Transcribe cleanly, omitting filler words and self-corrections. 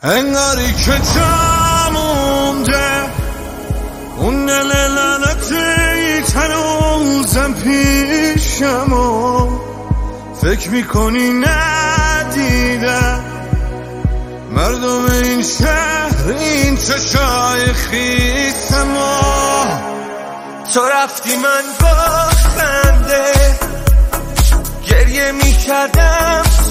انگاری که جا مونده اون دل لعنتی تنوزم پیشم و فکر میکنی ندیدم مردم این شهر این چشای خیسم و تو رفتی من با خنده گریه میکردم